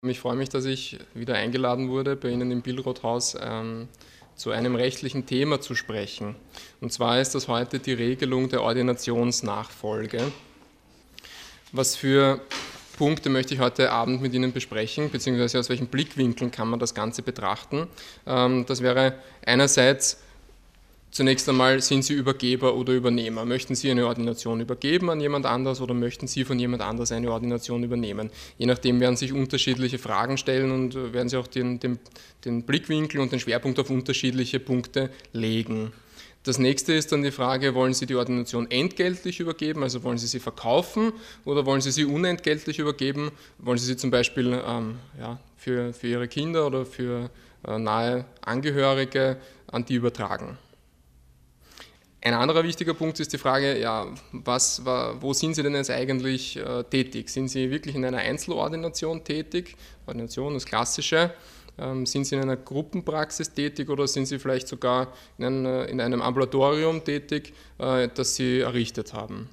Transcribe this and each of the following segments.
Ich freue mich, dass ich wieder eingeladen wurde, bei Ihnen im Billroth-Haus zu einem rechtlichen Thema zu sprechen. Und zwar ist das heute die Regelung der Ordinationsnachfolge. Was für Punkte möchte ich heute Abend mit Ihnen besprechen, beziehungsweise aus welchen Blickwinkeln kann man das Ganze betrachten? Das wäre einerseits: Zunächst einmal, sind Sie Übergeber oder Übernehmer? Möchten Sie eine Ordination übergeben an jemand anderes oder möchten Sie von jemand anderes eine Ordination übernehmen? Je nachdem werden sich unterschiedliche Fragen stellen und werden Sie auch den Blickwinkel und den Schwerpunkt auf unterschiedliche Punkte legen. Das nächste ist dann die Frage: Wollen Sie die Ordination entgeltlich übergeben, also wollen Sie sie verkaufen, oder wollen Sie sie unentgeltlich übergeben? Wollen Sie sie zum Beispiel für Ihre Kinder oder für nahe Angehörige an die übertragen? Ein anderer wichtiger Punkt ist die Frage, wo sind Sie denn jetzt eigentlich tätig? Sind Sie wirklich in einer Einzelordination tätig? Ordination, das Klassische. Sind Sie in einer Gruppenpraxis tätig oder sind Sie vielleicht sogar in einem Ambulatorium tätig, das Sie errichtet haben?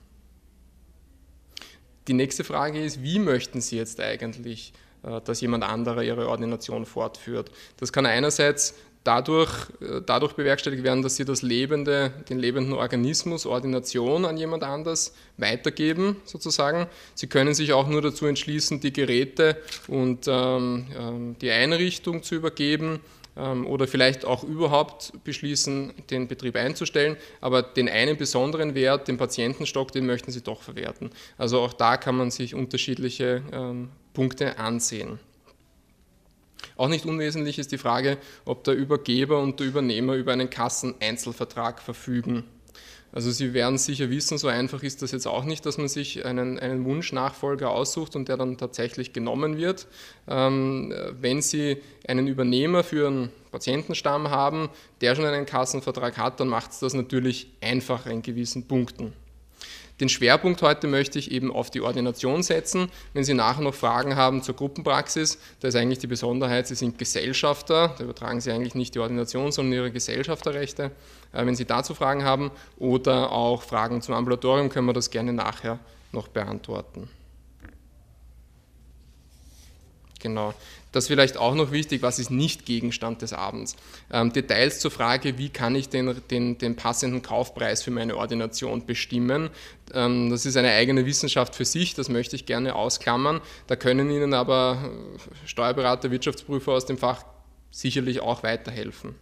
Die nächste Frage ist: Wie möchten Sie jetzt eigentlich, dass jemand anderer Ihre Ordination fortführt? Das kann einerseits dadurch bewerkstelligt werden, dass Sie den lebenden Organismus Ordination an jemand anders weitergeben, sozusagen. Sie können sich auch nur dazu entschließen, die Geräte und die Einrichtung zu übergeben oder vielleicht auch überhaupt beschließen, den Betrieb einzustellen, aber den einen besonderen Wert, den Patientenstock, den möchten Sie doch verwerten. Also auch da kann man sich unterschiedliche Punkte ansehen. Auch nicht unwesentlich ist die Frage, ob der Übergeber und der Übernehmer über einen Kasseneinzelvertrag verfügen. Also Sie werden sicher wissen, so einfach ist das jetzt auch nicht, dass man sich einen Wunschnachfolger aussucht und der dann tatsächlich genommen wird. Wenn Sie einen Übernehmer für einen Patientenstamm haben, der schon einen Kassenvertrag hat, dann macht es das natürlich einfacher in gewissen Punkten. Den Schwerpunkt heute möchte ich eben auf die Ordination setzen. Wenn Sie nachher noch Fragen haben zur Gruppenpraxis, da ist eigentlich die Besonderheit, Sie sind Gesellschafter, da übertragen Sie eigentlich nicht die Ordination, sondern Ihre Gesellschafterrechte. Wenn Sie dazu Fragen haben oder auch Fragen zum Ambulatorium, können wir das gerne nachher noch beantworten. Genau. Das vielleicht auch noch wichtig: Was ist nicht Gegenstand des Abends? Details zur Frage, wie kann ich den passenden Kaufpreis für meine Ordination bestimmen? Das ist eine eigene Wissenschaft für sich, das möchte ich gerne ausklammern. Da können Ihnen aber Steuerberater, Wirtschaftsprüfer aus dem Fach sicherlich auch weiterhelfen.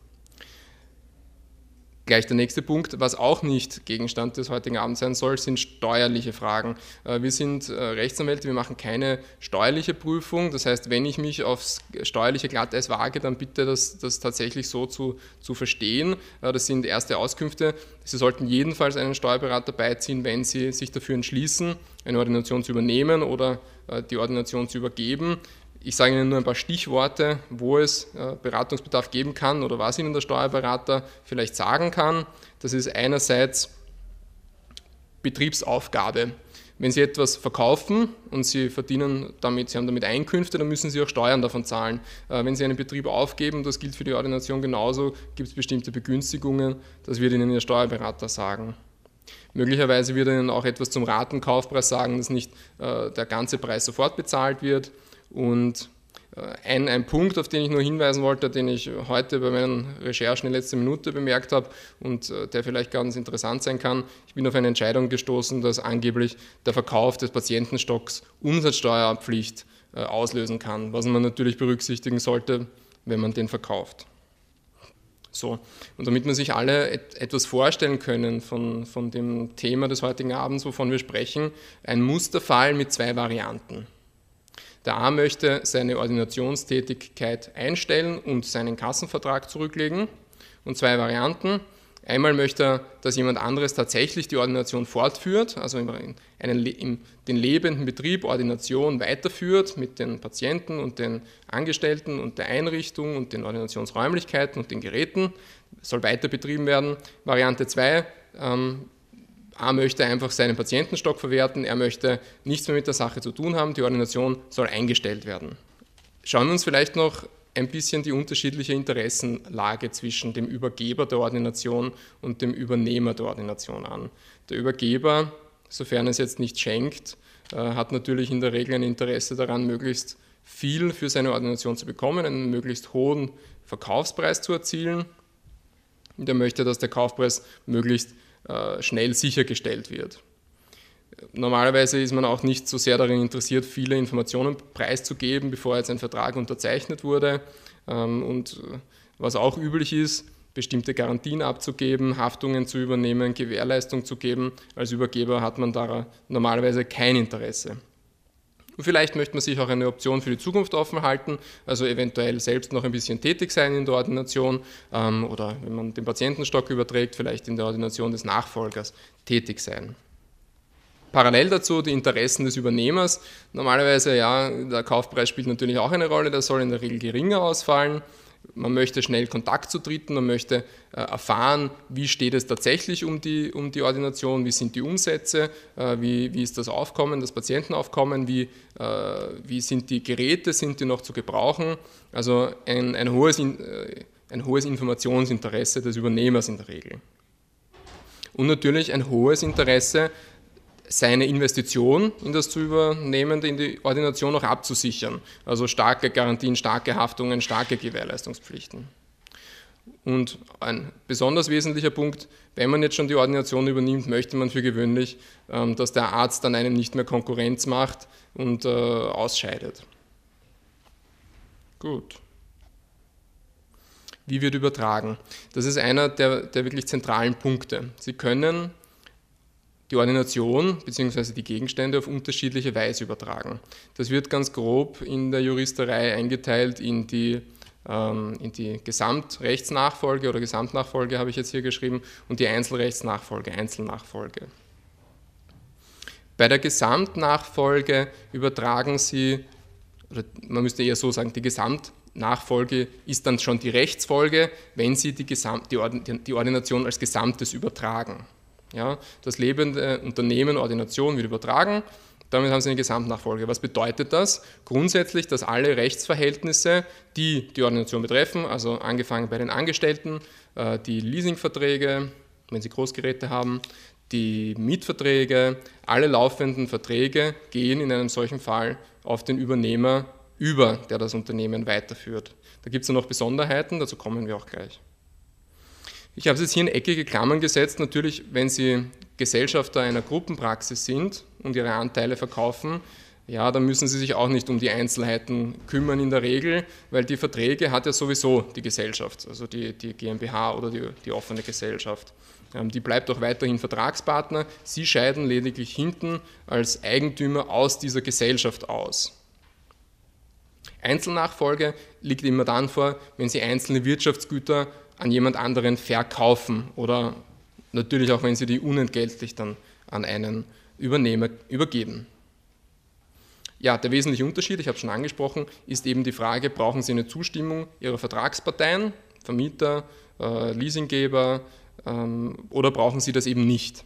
Gleich der nächste Punkt: Was auch nicht Gegenstand des heutigen Abends sein soll, sind steuerliche Fragen. Wir sind Rechtsanwälte, wir machen keine steuerliche Prüfung. Das heißt, wenn ich mich aufs steuerliche Glatteis wage, dann bitte das tatsächlich so zu verstehen. Das sind erste Auskünfte. Sie sollten jedenfalls einen Steuerberater beiziehen, wenn Sie sich dafür entschließen, eine Ordination zu übernehmen oder die Ordination zu übergeben. Ich sage Ihnen nur ein paar Stichworte, wo es Beratungsbedarf geben kann oder was Ihnen der Steuerberater vielleicht sagen kann. Das ist einerseits Betriebsaufgabe. Wenn Sie etwas verkaufen und Sie haben damit Einkünfte, dann müssen Sie auch Steuern davon zahlen. Wenn Sie einen Betrieb aufgeben, das gilt für die Ordination genauso, gibt es bestimmte Begünstigungen, das wird Ihnen Ihr Steuerberater sagen. Möglicherweise wird er Ihnen auch etwas zum Ratenkaufpreis sagen, dass nicht der ganze Preis sofort bezahlt wird. Und ein Punkt, auf den ich nur hinweisen wollte, den ich heute bei meinen Recherchen in letzter Minute bemerkt habe und der vielleicht ganz interessant sein kann: Ich bin auf eine Entscheidung gestoßen, dass angeblich der Verkauf des Patientenstocks Umsatzsteuerpflicht auslösen kann, was man natürlich berücksichtigen sollte, wenn man den verkauft. So, und damit wir sich alle etwas vorstellen können von dem Thema des heutigen Abends, wovon wir sprechen: Ein Musterfall mit zwei Varianten. Der A möchte seine Ordinationstätigkeit einstellen und seinen Kassenvertrag zurücklegen, und zwei Varianten. Einmal möchte er, dass jemand anderes tatsächlich die Ordination fortführt, also den lebenden Betrieb Ordination weiterführt mit den Patienten und den Angestellten und der Einrichtung und den Ordinationsräumlichkeiten und den Geräten. Das soll weiter betrieben werden. Variante 2: A möchte einfach seinen Patientenstock verwerten, er möchte nichts mehr mit der Sache zu tun haben, die Ordination soll eingestellt werden. Schauen wir uns vielleicht noch ein bisschen die unterschiedliche Interessenlage zwischen dem Übergeber der Ordination und dem Übernehmer der Ordination an. Der Übergeber, sofern es jetzt nicht schenkt, hat natürlich in der Regel ein Interesse daran, möglichst viel für seine Ordination zu bekommen, einen möglichst hohen Verkaufspreis zu erzielen. Und er möchte, dass der Kaufpreis möglichst schnell sichergestellt wird. Normalerweise ist man auch nicht so sehr darin interessiert, viele Informationen preiszugeben, bevor jetzt ein Vertrag unterzeichnet wurde. Und was auch üblich ist, bestimmte Garantien abzugeben, Haftungen zu übernehmen, Gewährleistung zu geben. Als Übergeber hat man daran normalerweise kein Interesse. Und vielleicht möchte man sich auch eine Option für die Zukunft offen halten, also eventuell selbst noch ein bisschen tätig sein in der Ordination oder wenn man den Patientenstock überträgt, vielleicht in der Ordination des Nachfolgers tätig sein. Parallel dazu die Interessen des Übernehmers. Normalerweise, ja, der Kaufpreis spielt natürlich auch eine Rolle, der soll in der Regel geringer ausfallen. Man möchte schnell Kontakt zu Dritten, man möchte erfahren, wie steht es tatsächlich um die Ordination, wie sind die Umsätze, wie ist das Aufkommen, das Patientenaufkommen, wie sind die Geräte, sind die noch zu gebrauchen. Also ein hohes Informationsinteresse des Übernehmers in der Regel. Und natürlich ein hohes Interesse, seine Investition in das zu übernehmende, in die Ordination auch abzusichern. Also starke Garantien, starke Haftungen, starke Gewährleistungspflichten. Und ein besonders wesentlicher Punkt, wenn man jetzt schon die Ordination übernimmt, möchte man für gewöhnlich, dass der Arzt dann einem nicht mehr Konkurrenz macht und ausscheidet. Gut. Wie wird übertragen? Das ist einer der wirklich zentralen Punkte. Sie können die Ordination bzw. die Gegenstände auf unterschiedliche Weise übertragen. Das wird ganz grob in der Juristerei eingeteilt in die Gesamtrechtsnachfolge oder Gesamtnachfolge habe ich jetzt hier geschrieben und die Einzelrechtsnachfolge, Einzelnachfolge. Bei der Gesamtnachfolge übertragen Sie, oder man müsste eher so sagen, die Gesamtnachfolge ist dann schon die Rechtsfolge, wenn Sie die Ordination als Gesamtes übertragen. Ja, das lebende Unternehmen Ordination wird übertragen, damit haben Sie eine Gesamtnachfolge. Was bedeutet das? Grundsätzlich, dass alle Rechtsverhältnisse, die die Ordination betreffen, also angefangen bei den Angestellten, die Leasingverträge, wenn Sie Großgeräte haben, die Mietverträge, alle laufenden Verträge gehen in einem solchen Fall auf den Übernehmer über, der das Unternehmen weiterführt. Da gibt es noch Besonderheiten, dazu kommen wir auch gleich. Ich habe es jetzt hier in eckige Klammern gesetzt. Natürlich, wenn Sie Gesellschafter einer Gruppenpraxis sind und Ihre Anteile verkaufen, ja, dann müssen Sie sich auch nicht um die Einzelheiten kümmern in der Regel, weil die Verträge hat ja sowieso die Gesellschaft, also die GmbH oder die offene Gesellschaft. Die bleibt auch weiterhin Vertragspartner. Sie scheiden lediglich hinten als Eigentümer aus dieser Gesellschaft aus. Einzelnachfolge liegt immer dann vor, wenn Sie einzelne Wirtschaftsgüter an jemand anderen verkaufen oder natürlich auch, wenn Sie die unentgeltlich dann an einen Übernehmer übergeben. Ja, der wesentliche Unterschied, ich habe es schon angesprochen, ist eben die Frage, brauchen Sie eine Zustimmung Ihrer Vertragsparteien, Vermieter, Leasinggeber oder brauchen Sie das eben nicht?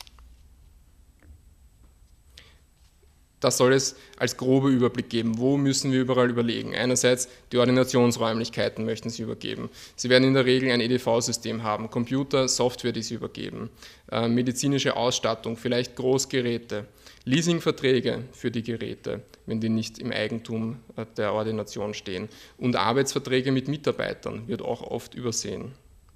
Das soll es als grober Überblick geben. Wo müssen wir überall überlegen? Einerseits die Ordinationsräumlichkeiten möchten Sie übergeben. Sie werden in der Regel ein EDV-System haben, Computer, Software, die Sie übergeben, medizinische Ausstattung, vielleicht Großgeräte, Leasingverträge für die Geräte, wenn die nicht im Eigentum der Ordination stehen und Arbeitsverträge mit Mitarbeitern wird auch oft übersehen.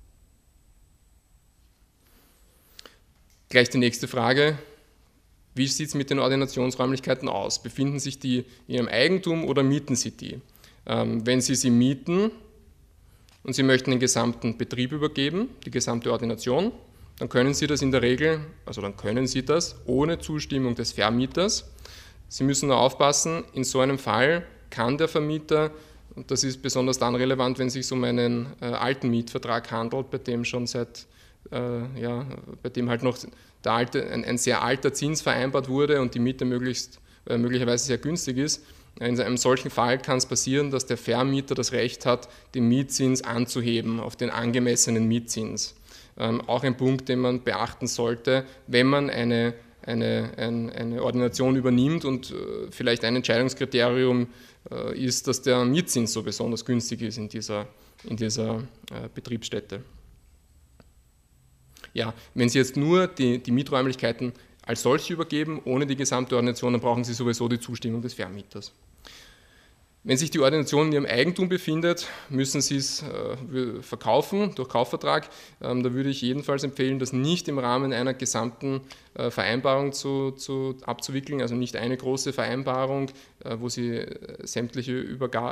Gleich die nächste Frage. Wie sieht es mit den Ordinationsräumlichkeiten aus? Befinden sich die in Ihrem Eigentum oder mieten Sie die? Wenn Sie sie mieten und Sie möchten den gesamten Betrieb übergeben, die gesamte Ordination, dann können Sie das in der Regel, also dann können Sie das ohne Zustimmung des Vermieters. Sie müssen nur aufpassen, in so einem Fall kann der Vermieter, und das ist besonders dann relevant, wenn es sich um einen alten Mietvertrag handelt, bei dem schon bei dem halt noch ein sehr alter Zins vereinbart wurde und die Miete möglicherweise sehr günstig ist. In einem solchen Fall kann es passieren, dass der Vermieter das Recht hat, den Mietzins anzuheben auf den angemessenen Mietzins. Auch ein Punkt, den man beachten sollte, wenn man eine Ordination übernimmt und vielleicht ein Entscheidungskriterium ist, dass der Mietzins so besonders günstig ist in dieser Betriebsstätte. Ja, wenn Sie jetzt nur die Mieträumlichkeiten als solche übergeben, ohne die gesamte Ordination, dann brauchen Sie sowieso die Zustimmung des Vermieters. Wenn sich die Ordination in Ihrem Eigentum befindet, müssen Sie es verkaufen durch Kaufvertrag. Da würde ich jedenfalls empfehlen, das nicht im Rahmen einer gesamten Vereinbarung abzuwickeln, also nicht eine große Vereinbarung, wo Sie sämtliche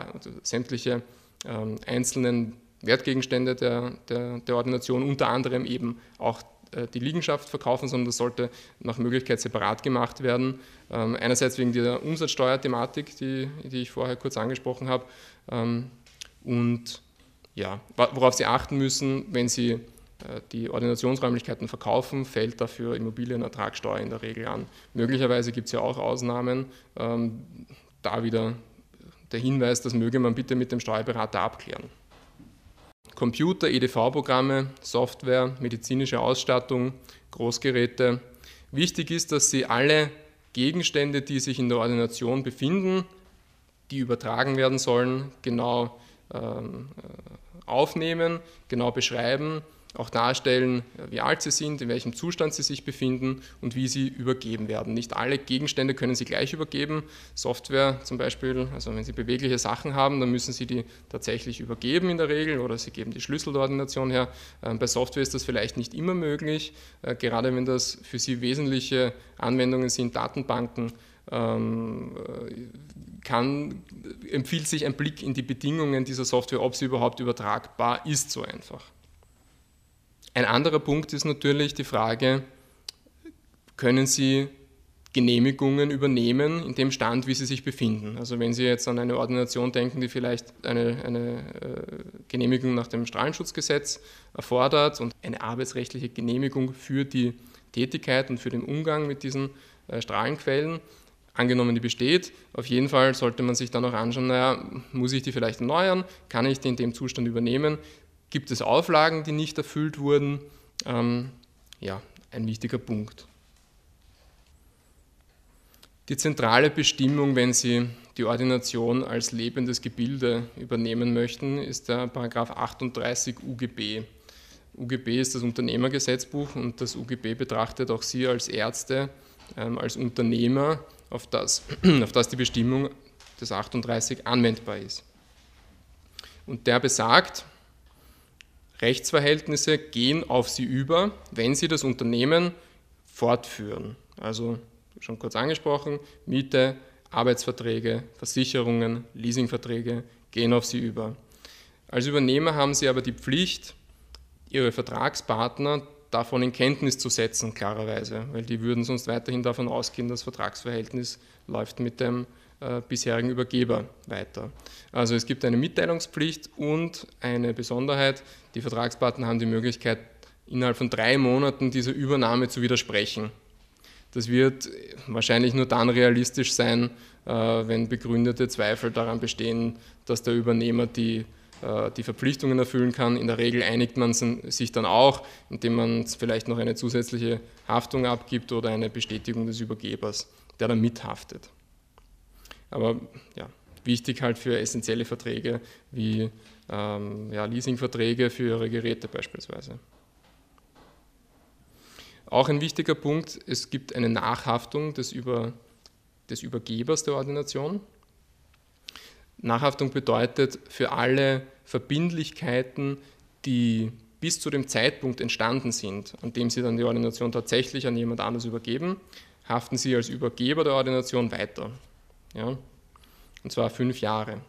einzelnen Wertgegenstände der Ordination, unter anderem eben auch die Liegenschaft verkaufen, sondern das sollte nach Möglichkeit separat gemacht werden. Einerseits wegen der Umsatzsteuerthematik, die ich vorher kurz angesprochen habe, und ja, worauf Sie achten müssen, wenn Sie die Ordinationsräumlichkeiten verkaufen, fällt dafür Immobilienertragssteuer in der Regel an. Möglicherweise gibt es ja auch Ausnahmen, da wieder der Hinweis, das möge man bitte mit dem Steuerberater abklären. Computer, EDV-Programme, Software, medizinische Ausstattung, Großgeräte. Wichtig ist, dass Sie alle Gegenstände, die sich in der Ordination befinden, die übertragen werden sollen, genau aufnehmen, genau beschreiben, auch darstellen, wie alt sie sind, in welchem Zustand sie sich befinden und wie sie übergeben werden. Nicht alle Gegenstände können Sie gleich übergeben. Software zum Beispiel, also wenn Sie bewegliche Sachen haben, dann müssen Sie die tatsächlich übergeben in der Regel oder Sie geben die Schlüssel der Ordination her. Bei Software ist das vielleicht nicht immer möglich, gerade wenn das für Sie wesentliche Anwendungen sind, Datenbanken, empfiehlt sich ein Blick in die Bedingungen dieser Software, ob sie überhaupt übertragbar ist, so einfach. Ein anderer Punkt ist natürlich die Frage, können Sie Genehmigungen übernehmen in dem Stand, wie sie sich befinden? Also wenn Sie jetzt an eine Ordination denken, die vielleicht eine Genehmigung nach dem Strahlenschutzgesetz erfordert und eine arbeitsrechtliche Genehmigung für die Tätigkeit und für den Umgang mit diesen Strahlenquellen, angenommen die besteht, auf jeden Fall sollte man sich dann auch anschauen, naja, muss ich die vielleicht erneuern, kann ich die in dem Zustand übernehmen? Gibt es Auflagen, die nicht erfüllt wurden? Ja, ein wichtiger Punkt. Die zentrale Bestimmung, wenn Sie die Ordination als lebendes Gebilde übernehmen möchten, ist der Paragraph 38 UGB. UGB ist das Unternehmergesetzbuch und das UGB betrachtet auch Sie als Ärzte, als Unternehmer, auf das die Bestimmung des 38 anwendbar ist. Und der besagt, Rechtsverhältnisse gehen auf Sie über, wenn Sie das Unternehmen fortführen. Also, schon kurz angesprochen, Miete, Arbeitsverträge, Versicherungen, Leasingverträge gehen auf Sie über. Als Übernehmer haben Sie aber die Pflicht, Ihre Vertragspartner davon in Kenntnis zu setzen, klarerweise, weil die würden sonst weiterhin davon ausgehen, das Vertragsverhältnis läuft mit dem bisherigen Übergeber weiter. Also es gibt eine Mitteilungspflicht und eine Besonderheit, die Vertragspartner haben die Möglichkeit, innerhalb von 3 Monaten dieser Übernahme zu widersprechen. Das wird wahrscheinlich nur dann realistisch sein, wenn begründete Zweifel daran bestehen, dass der Übernehmer die Verpflichtungen erfüllen kann. In der Regel einigt man sich dann auch, indem man vielleicht noch eine zusätzliche Haftung abgibt oder eine Bestätigung des Übergebers, der dann mithaftet. Aber ja, wichtig halt für essentielle Verträge wie Leasingverträge für Ihre Geräte beispielsweise. Auch ein wichtiger Punkt, es gibt eine Nachhaftung des Übergebers der Ordination. Nachhaftung bedeutet, für alle Verbindlichkeiten, die bis zu dem Zeitpunkt entstanden sind, an dem Sie dann die Ordination tatsächlich an jemand anderes übergeben, haften Sie als Übergeber der Ordination weiter. Ja? Und zwar 5 Jahre.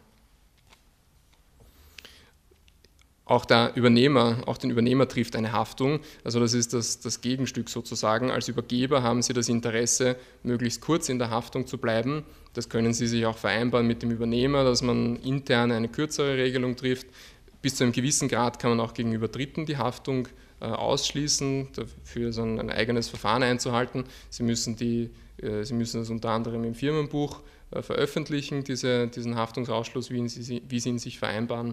Auch den Übernehmer trifft eine Haftung, also das ist das Gegenstück sozusagen. Als Übergeber haben Sie das Interesse, möglichst kurz in der Haftung zu bleiben. Das können Sie sich auch vereinbaren mit dem Übernehmer, dass man intern eine kürzere Regelung trifft. Bis zu einem gewissen Grad kann man auch gegenüber Dritten die Haftung ausschließen, dafür so ein eigenes Verfahren einzuhalten. Sie müssen das unter anderem im Firmenbuch veröffentlichen, diesen Haftungsausschluss, wie Sie ihn sich vereinbaren.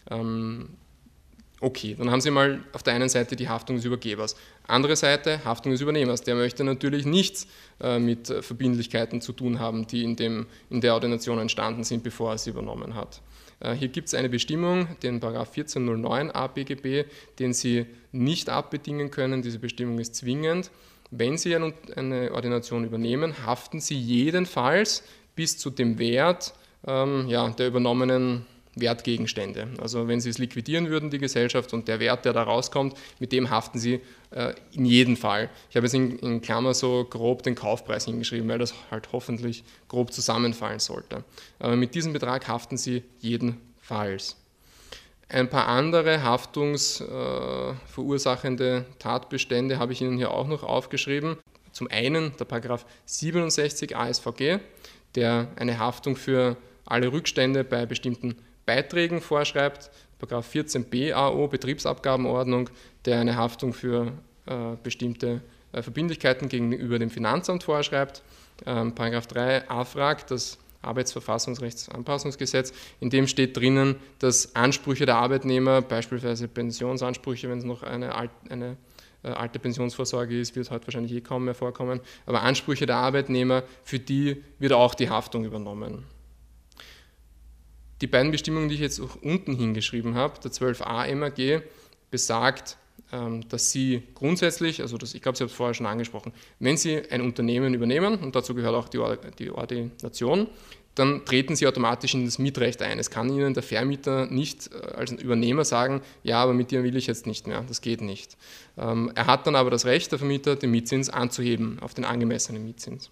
Okay, dann haben Sie mal auf der einen Seite die Haftung des Übergebers. Andere Seite, Haftung des Übernehmers. Der möchte natürlich nichts mit Verbindlichkeiten zu tun haben, die in der Ordination entstanden sind, bevor er sie übernommen hat. Hier gibt es eine Bestimmung, den § 1409 ABGB, den Sie nicht abbedingen können. Diese Bestimmung ist zwingend. Wenn Sie eine Ordination übernehmen, haften Sie jedenfalls bis zu dem Wert der übernommenen Wertgegenstände. Also wenn Sie es liquidieren würden, die Gesellschaft, und der Wert, der da rauskommt, mit dem haften Sie in jedem Fall. Ich habe jetzt in Klammer so grob den Kaufpreis hingeschrieben, weil das halt hoffentlich grob zusammenfallen sollte. Aber mit diesem Betrag haften Sie jedenfalls. Ein paar andere haftungsverursachende Tatbestände habe ich Ihnen hier auch noch aufgeschrieben. Zum einen der Paragraph 67 ASVG, der eine Haftung für alle Rückstände bei bestimmten Beiträgen vorschreibt, Paragraph 14b AO Betriebsabgabenordnung, der eine Haftung für bestimmte Verbindlichkeiten gegenüber dem Finanzamt vorschreibt, Paragraph 3 AFRAG, das Arbeitsverfassungsrechtsanpassungsgesetz, in dem steht drinnen, dass Ansprüche der Arbeitnehmer, beispielsweise Pensionsansprüche, wenn es noch eine alte Pensionsvorsorge ist, wird heute wahrscheinlich kaum mehr vorkommen, aber Ansprüche der Arbeitnehmer, für die wird auch die Haftung übernommen. Die beiden Bestimmungen, die ich jetzt auch unten hingeschrieben habe, der 12a MAG, besagt, dass Sie grundsätzlich, also ich glaube, Sie haben es vorher schon angesprochen, wenn Sie ein Unternehmen übernehmen, und dazu gehört auch die Ordination, dann treten Sie automatisch in das Mietrecht ein. Es kann Ihnen der Vermieter nicht als Übernehmer sagen, ja, aber mit dir will ich jetzt nicht mehr, das geht nicht. Er hat dann aber das Recht, der Vermieter, den Mietzins anzuheben auf den angemessenen Mietzins.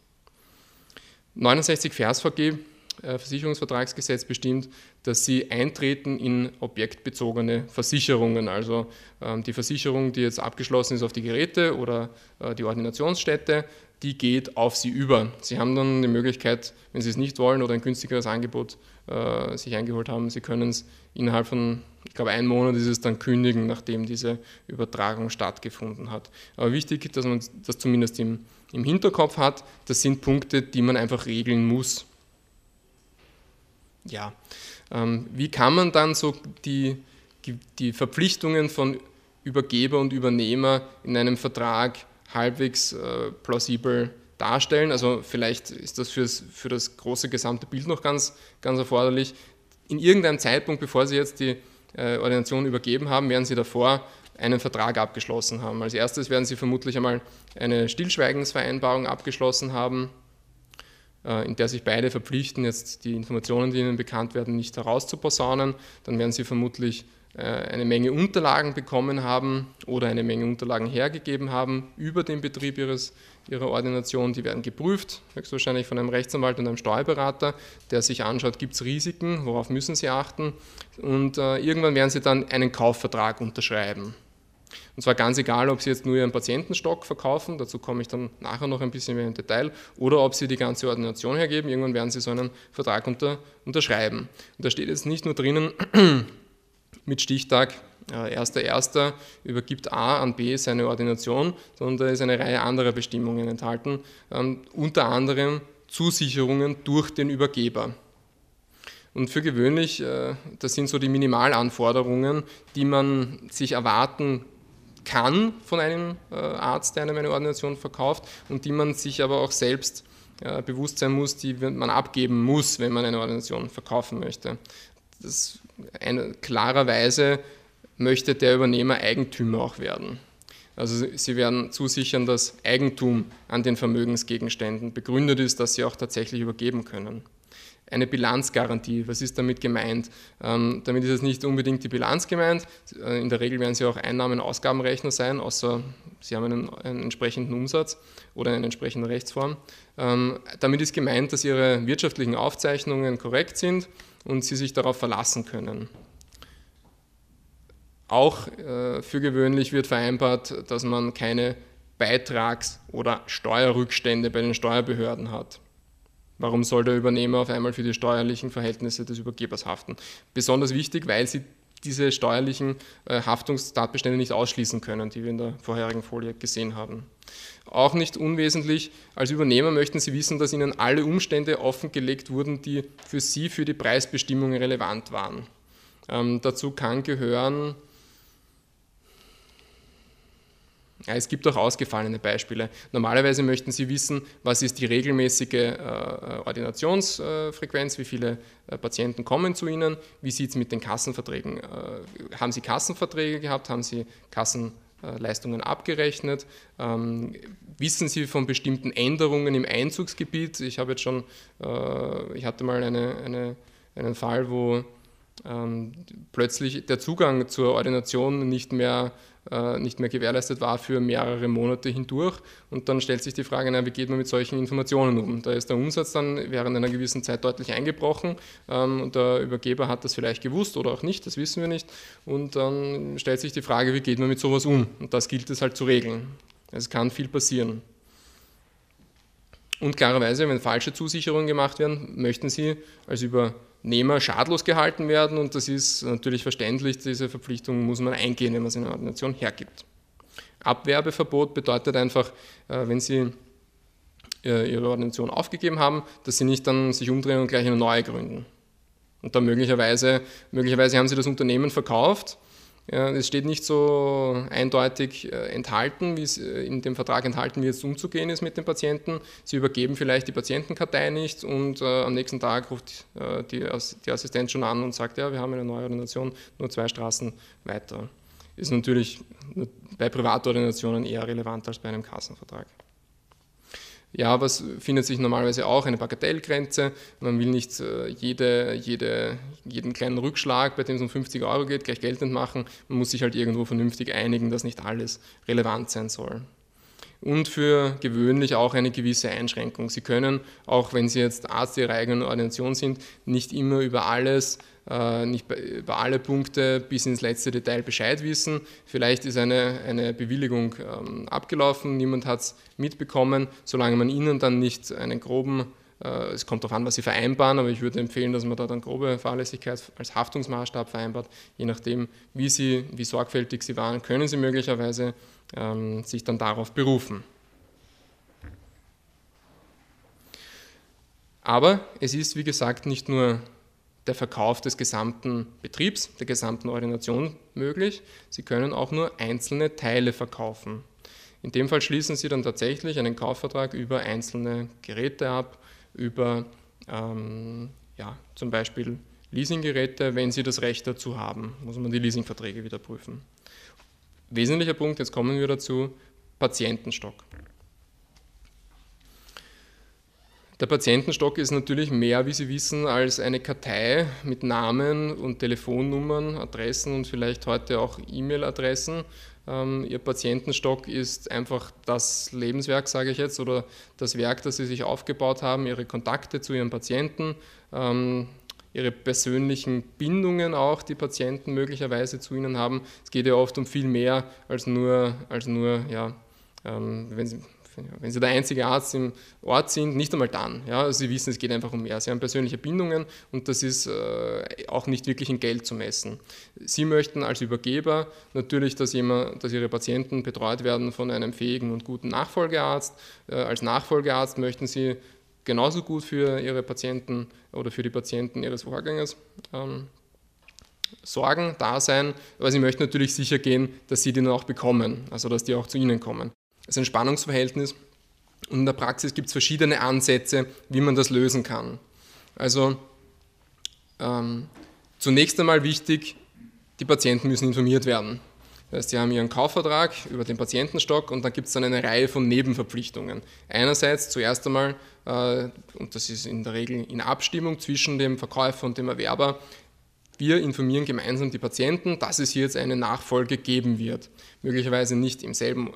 69 Vers VG, Versicherungsvertragsgesetz, bestimmt, dass Sie eintreten in objektbezogene Versicherungen, also die Versicherung, die jetzt abgeschlossen ist auf die Geräte oder die Ordinationsstätte, die geht auf Sie über. Sie haben dann die Möglichkeit, wenn Sie es nicht wollen oder ein günstigeres Angebot sich eingeholt haben, Sie können es innerhalb von, ich glaube, 1 Monat ist es dann kündigen, nachdem diese Übertragung stattgefunden hat. Aber wichtig, dass man das zumindest im Hinterkopf hat, das sind Punkte, die man einfach regeln muss. Ja, wie kann man dann so die Verpflichtungen von Übergeber und Übernehmer in einem Vertrag halbwegs plausibel darstellen? Also vielleicht ist das für das große gesamte Bild noch ganz erforderlich. In irgendeinem Zeitpunkt, bevor Sie jetzt die Ordination übergeben haben, werden Sie davor einen Vertrag abgeschlossen haben. Als erstes werden Sie vermutlich einmal eine Stillschweigensvereinbarung abgeschlossen haben, in der sich beide verpflichten, jetzt die Informationen, die Ihnen bekannt werden, nicht herauszuposaunen. Dann werden Sie vermutlich eine Menge Unterlagen bekommen haben oder eine Menge Unterlagen hergegeben haben über den Betrieb Ihrer Ordination. Die werden geprüft, höchstwahrscheinlich von einem Rechtsanwalt und einem Steuerberater, der sich anschaut, gibt es Risiken, worauf müssen Sie achten. Und irgendwann werden Sie dann einen Kaufvertrag unterschreiben. Und zwar ganz egal, ob Sie jetzt nur Ihren Patientenstock verkaufen, dazu komme ich dann nachher noch ein bisschen mehr im Detail, oder ob Sie die ganze Ordination hergeben, irgendwann werden Sie so einen Vertrag unterschreiben. Und da steht jetzt nicht nur drinnen, mit Stichtag 1.1. übergibt A an B seine Ordination, sondern da ist eine Reihe anderer Bestimmungen enthalten, unter anderem Zusicherungen durch den Übergeber. Und für gewöhnlich, das sind so die Minimalanforderungen, die man sich erwarten kann von einem Arzt, der einem eine Ordination verkauft, und die man sich aber auch selbst bewusst sein muss, die man abgeben muss, wenn man eine Ordination verkaufen möchte. Klarerweise möchte der Übernehmer Eigentümer auch werden. Also Sie werden zusichern, dass Eigentum an den Vermögensgegenständen begründet ist, dass Sie auch tatsächlich übergeben können. Eine Bilanzgarantie, was ist damit gemeint? Damit ist es nicht unbedingt die Bilanz gemeint. In der Regel werden Sie auch Einnahmen-Ausgabenrechner sein, außer Sie haben einen entsprechenden Umsatz oder eine entsprechende Rechtsform. Damit ist gemeint, dass Ihre wirtschaftlichen Aufzeichnungen korrekt sind und Sie sich darauf verlassen können. Auch für gewöhnlich wird vereinbart, dass man keine Beitrags- oder Steuerrückstände bei den Steuerbehörden hat. Warum soll der Übernehmer auf einmal für die steuerlichen Verhältnisse des Übergebers haften? Besonders wichtig, weil Sie diese steuerlichen Haftungstatbestände nicht ausschließen können, die wir in der vorherigen Folie gesehen haben. Auch nicht unwesentlich, als Übernehmer möchten Sie wissen, dass Ihnen alle Umstände offengelegt wurden, die für Sie für die Preisbestimmung relevant waren. Dazu kann gehören, ja, es gibt auch ausgefallene Beispiele. Normalerweise möchten Sie wissen, was ist die regelmäßige Ordinationsfrequenz, wie viele Patienten kommen zu Ihnen, wie sieht es mit den Kassenverträgen, haben Sie Kassenverträge gehabt, haben Sie Leistungen abgerechnet. Wissen Sie von bestimmten Änderungen im Einzugsgebiet? Ich hatte mal einen Fall, wo plötzlich der Zugang zur Ordination nicht mehr gewährleistet war für mehrere Monate hindurch, und dann stellt sich die Frage, wie geht man mit solchen Informationen um? Da ist der Umsatz dann während einer gewissen Zeit deutlich eingebrochen, und der Übergeber hat das vielleicht gewusst oder auch nicht, das wissen wir nicht, und dann stellt sich die Frage, wie geht man mit sowas um? Und das gilt es halt zu regeln. Es kann viel passieren. Und klarerweise, wenn falsche Zusicherungen gemacht werden, möchten Sie als Übernehmer schadlos gehalten werden, und das ist natürlich verständlich, diese Verpflichtung muss man eingehen, wenn man es in einer Ordination hergibt. Abwerbeverbot bedeutet einfach, wenn Sie Ihre Ordination aufgegeben haben, dass Sie nicht dann sich umdrehen und gleich eine neue gründen. Und dann möglicherweise haben Sie das Unternehmen verkauft. Es steht nicht so eindeutig enthalten, wie es in dem Vertrag enthalten, wie jetzt umzugehen ist mit dem Patienten. Sie übergeben vielleicht die Patientenkartei nicht, und am nächsten Tag ruft die Assistenz schon an und sagt, ja, wir haben eine neue Ordination, nur 2 Straßen weiter. Ist natürlich bei Privatordinationen eher relevant als bei einem Kassenvertrag. Ja, was findet sich normalerweise auch? Eine Bagatellgrenze. Man will nicht jeden kleinen Rückschlag, bei dem es um 50 € geht, gleich geltend machen. Man muss sich halt irgendwo vernünftig einigen, dass nicht alles relevant sein soll. Und für gewöhnlich auch eine gewisse Einschränkung. Sie können, auch wenn Sie jetzt Arzt Ihrer eigenen Ordination sind, nicht immer über alles, nicht über alle Punkte bis ins letzte Detail Bescheid wissen. Vielleicht ist eine Bewilligung abgelaufen, niemand hat es mitbekommen, solange man Ihnen dann nicht einen groben, es kommt darauf an, was Sie vereinbaren, aber ich würde empfehlen, dass man da dann grobe Fahrlässigkeit als Haftungsmaßstab vereinbart. Je nachdem, wie sorgfältig Sie waren, können Sie möglicherweise sich dann darauf berufen. Aber es ist, wie gesagt, nicht nur der Verkauf des gesamten Betriebs, der gesamten Ordination möglich. Sie können auch nur einzelne Teile verkaufen. In dem Fall schließen Sie dann tatsächlich einen Kaufvertrag über einzelne Geräte ab, über zum Beispiel Leasinggeräte. Wenn Sie das Recht dazu haben, muss man die Leasingverträge wieder prüfen. Wesentlicher Punkt, jetzt kommen wir dazu, Patientenstock. Der Patientenstock ist natürlich mehr, wie Sie wissen, als eine Kartei mit Namen und Telefonnummern, Adressen und vielleicht heute auch E-Mail-Adressen. Ihr Patientenstock ist einfach das Lebenswerk, sage ich jetzt, oder das Werk, das Sie sich aufgebaut haben, Ihre Kontakte zu Ihren Patienten, Ihre persönlichen Bindungen auch, die Patienten möglicherweise zu Ihnen haben. Es geht ja oft um viel mehr als nur wenn Sie der einzige Arzt im Ort sind, nicht einmal dann. Ja, also Sie wissen, es geht einfach um mehr. Sie haben persönliche Bindungen, und das ist auch nicht wirklich in Geld zu messen. Sie möchten als Übergeber natürlich, dass Ihre Patienten betreut werden von einem fähigen und guten Nachfolgearzt. Als Nachfolgearzt möchten Sie genauso gut für Ihre Patienten oder für die Patienten Ihres Vorgängers sorgen, da sein, aber Sie möchten natürlich sicher gehen, dass Sie die dann auch bekommen, also dass die auch zu Ihnen kommen. Es ist ein Spannungsverhältnis, und in der Praxis gibt es verschiedene Ansätze, wie man das lösen kann. Also zunächst einmal wichtig, die Patienten müssen informiert werden. Das heißt, sie haben ihren Kaufvertrag über den Patientenstock, und dann gibt es dann eine Reihe von Nebenverpflichtungen. Einerseits zuerst einmal, und das ist in der Regel in Abstimmung zwischen dem Verkäufer und dem Erwerber, wir informieren gemeinsam die Patienten, dass es hier jetzt eine Nachfolge geben wird. Möglicherweise nicht in derselben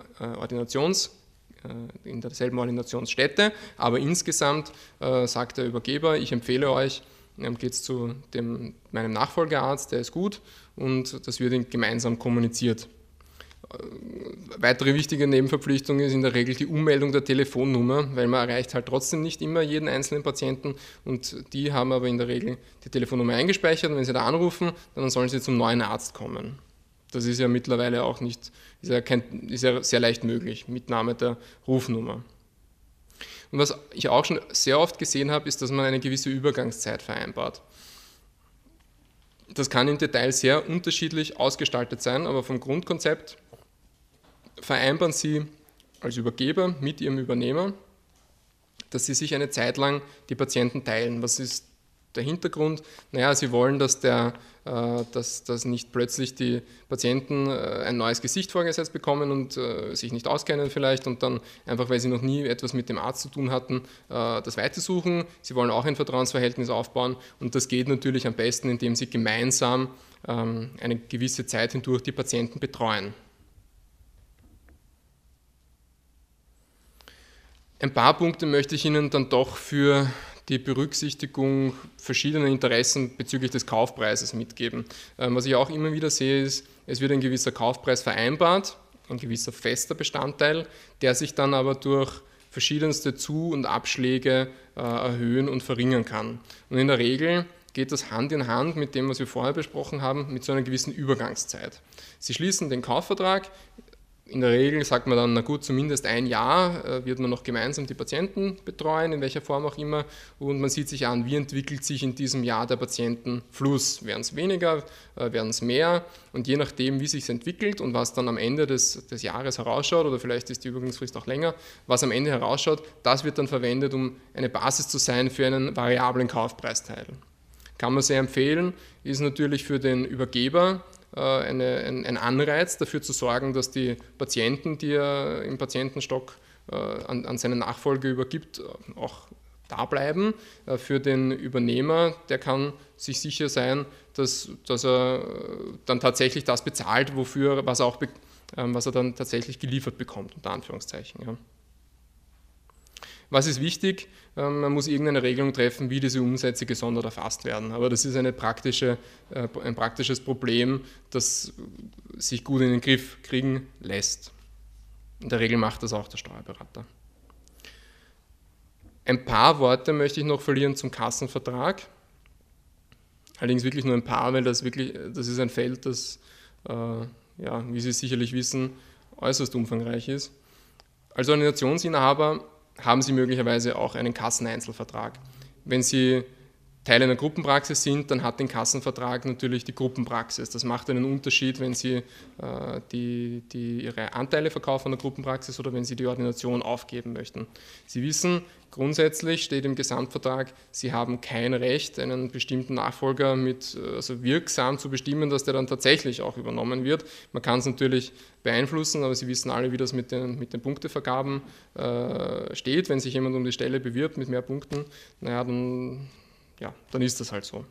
Ordinationsstätte, aber insgesamt sagt der Übergeber, ich empfehle euch, geht zu meinem Nachfolgearzt, der ist gut, und das wird gemeinsam kommuniziert. Weitere wichtige Nebenverpflichtung ist in der Regel die Ummeldung der Telefonnummer, weil man erreicht halt trotzdem nicht immer jeden einzelnen Patienten, und die haben aber in der Regel die Telefonnummer eingespeichert, und wenn sie da anrufen, dann sollen sie zum neuen Arzt kommen. Das ist ja mittlerweile auch nicht, ist ja sehr leicht möglich, Mitnahme der Rufnummer. Und was ich auch schon sehr oft gesehen habe, ist, dass man eine gewisse Übergangszeit vereinbart. Das kann im Detail sehr unterschiedlich ausgestaltet sein, aber vom Grundkonzept vereinbaren Sie als Übergeber mit Ihrem Übernehmer, dass Sie sich eine Zeit lang die Patienten teilen. Was ist der Hintergrund? Naja, sie wollen, dass nicht plötzlich die Patienten ein neues Gesicht vorgesetzt bekommen und sich nicht auskennen vielleicht und dann einfach, weil sie noch nie etwas mit dem Arzt zu tun hatten, das weitersuchen. Sie wollen auch ein Vertrauensverhältnis aufbauen und das geht natürlich am besten, indem sie gemeinsam eine gewisse Zeit hindurch die Patienten betreuen. Ein paar Punkte möchte ich Ihnen dann doch für die Berücksichtigung verschiedener Interessen bezüglich des Kaufpreises mitgeben. Was ich auch immer wieder sehe, ist, es wird ein gewisser Kaufpreis vereinbart, ein gewisser fester Bestandteil, der sich dann aber durch verschiedenste Zu- und Abschläge erhöhen und verringern kann. Und in der Regel geht das Hand in Hand mit dem, was wir vorher besprochen haben, mit so einer gewissen Übergangszeit. Sie schließen den Kaufvertrag. In der Regel sagt man dann, na gut, zumindest ein Jahr wird man noch gemeinsam die Patienten betreuen, in welcher Form auch immer, und man sieht sich an, wie entwickelt sich in diesem Jahr der Patientenfluss. Werden es weniger, werden es mehr, und je nachdem, wie sich es entwickelt und was dann am Ende des Jahres herausschaut, oder vielleicht ist die Übergangsfrist auch länger, was am Ende herausschaut, das wird dann verwendet, um eine Basis zu sein für einen variablen Kaufpreisteil. Kann man sehr empfehlen, ist natürlich für den Übergeber ein Anreiz dafür zu sorgen, dass die Patienten, die er im Patientenstock an seinen Nachfolger übergibt, auch da bleiben. Für den Übernehmer, der kann sich sicher sein, dass er dann tatsächlich das bezahlt, was er dann tatsächlich geliefert bekommt, unter Anführungszeichen. Ja. Was ist wichtig? Man muss irgendeine Regelung treffen, wie diese Umsätze gesondert erfasst werden. Aber das ist ein praktisches Problem, das sich gut in den Griff kriegen lässt. In der Regel macht das auch der Steuerberater. Ein paar Worte möchte ich noch verlieren zum Kassenvertrag. Allerdings wirklich nur ein paar, weil das ist ein Feld, das, wie Sie sicherlich wissen, äußerst umfangreich ist. Als Ordinationsinhaber haben Sie möglicherweise auch einen Kasseneinzelvertrag. Wenn Sie Teil einer Gruppenpraxis sind, dann hat den Kassenvertrag natürlich die Gruppenpraxis. Das macht einen Unterschied, wenn Sie Ihre Anteile verkaufen an der Gruppenpraxis oder wenn Sie die Ordination aufgeben möchten. Sie wissen, grundsätzlich steht im Gesamtvertrag, Sie haben kein Recht, einen bestimmten Nachfolger wirksam zu bestimmen, dass der dann tatsächlich auch übernommen wird. Man kann es natürlich beeinflussen, aber Sie wissen alle, wie das mit den Punktevergaben steht. Wenn sich jemand um die Stelle bewirbt mit mehr Punkten, dann ist das halt so.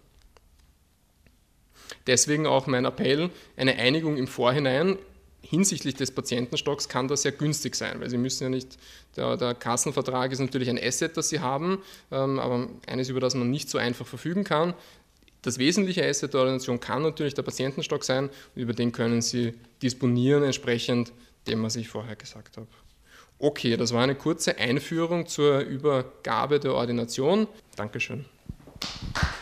Deswegen auch mein Appell, eine Einigung im Vorhinein hinsichtlich des Patientenstocks kann das sehr günstig sein, weil Sie müssen ja nicht, der Kassenvertrag ist natürlich ein Asset, das Sie haben, aber eines, über das man nicht so einfach verfügen kann. Das wesentliche Asset der Ordination kann natürlich der Patientenstock sein, und über den können Sie disponieren, entsprechend dem, was ich vorher gesagt habe. Okay, das war eine kurze Einführung zur Übergabe der Ordination. Dankeschön.